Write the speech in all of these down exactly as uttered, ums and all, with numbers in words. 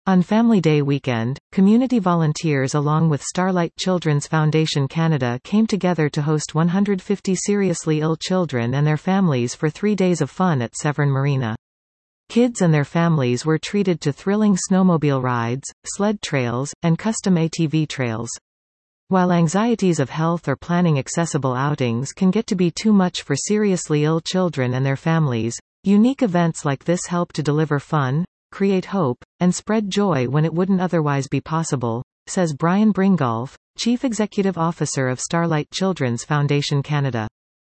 On Family Day weekend, community volunteers along with Starlight Children's Foundation Canada came together to host one hundred fifty seriously ill children and their families for three days of fun at Severn Marina. Kids and their families were treated to thrilling snowmobile rides, sled trails, and custom A T V trails. While anxieties of health or planning accessible outings can get to be too much for seriously ill children and their families, unique events like this help to deliver fun, create hope, and spread joy when it wouldn't otherwise be possible, says Brian Bringolf, Chief Executive Officer of Starlight Children's Foundation Canada.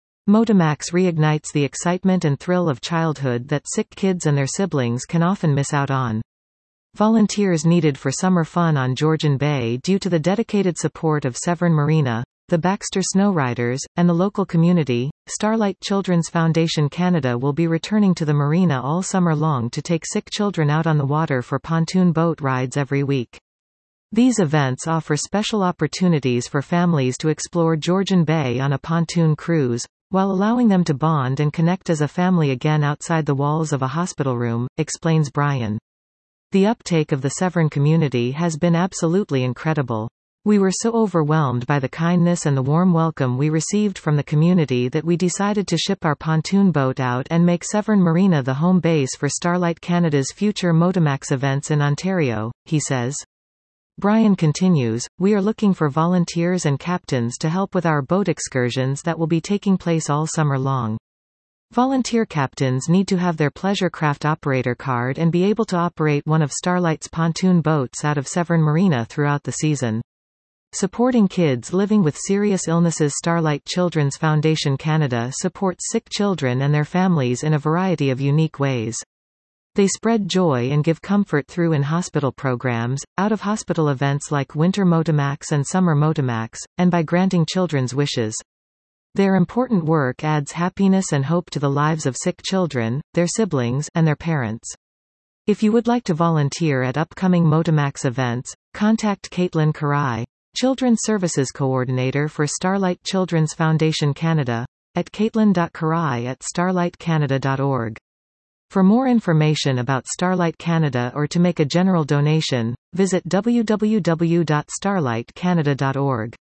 Motomax reignites the excitement and thrill of childhood that sick kids and their siblings can often miss out on. Volunteers needed for summer fun on Georgian Bay due to the dedicated support of Severn Marina, the Baxter Snowriders, and the local community. Starlight Children's Foundation Canada will be returning to the marina all summer long to take sick children out on the water for pontoon boat rides every week. These events offer special opportunities for families to explore Georgian Bay on a pontoon cruise, while allowing them to bond and connect as a family again outside the walls of a hospital room, explains Brian. The uptake of the Severn community has been absolutely incredible. We were so overwhelmed by the kindness and the warm welcome we received from the community that we decided to ship our pontoon boat out and make Severn Marina the home base for Starlight Canada's future Motomax events in Ontario, he says. Brian continues, we are looking for volunteers and captains to help with our boat excursions that will be taking place all summer long. Volunteer captains need to have their Pleasure Craft operator card and be able to operate one of Starlight's pontoon boats out of Severn Marina throughout the season. Supporting kids living with serious illnesses. Starlight Children's Foundation Canada supports sick children and their families in a variety of unique ways. They spread joy and give comfort through in-hospital programs, out-of-hospital events like Winter Motomax and Summer Motomax, and by granting children's wishes. Their important work adds happiness and hope to the lives of sick children, their siblings, and their parents. If you would like to volunteer at upcoming Motomax events, contact Caitlin Karai, Children's Services Coordinator for Starlight Children's Foundation Canada, at caitlin dot karai at starlight canada dot org. For more information about Starlight Canada or to make a general donation, visit w w w dot starlight canada dot org.